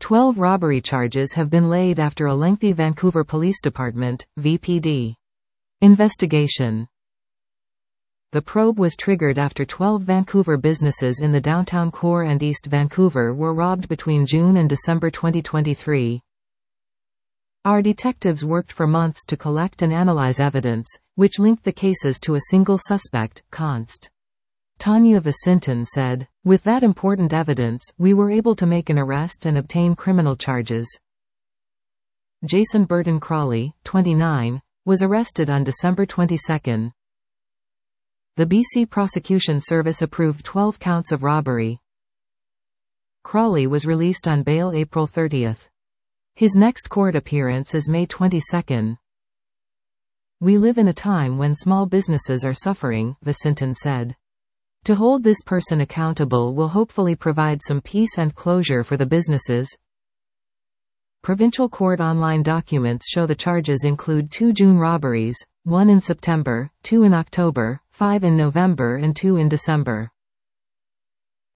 12 robbery charges have been laid after a lengthy Vancouver Police Department (VPD) investigation. The probe was triggered after 12 Vancouver businesses in the downtown core and East Vancouver were robbed between June and December 2023. Our detectives worked for months to collect and analyze evidence, which linked the cases to a single suspect, Const. Tanya Vicinton said. With that important evidence, we were able to make an arrest and obtain criminal charges. Jason Burton Crawley, 29, was arrested on December 22. The BC Prosecution Service approved 12 counts of robbery. Crawley was released on bail April 30. His next court appearance is May 22. We live in a time when small businesses are suffering, Vicinton said. To hold this person accountable will hopefully provide some peace and closure for the businesses. Provincial court online documents show the charges include 2 June robberies, 1 in September, 2 in October, 5 in November and 2 in December.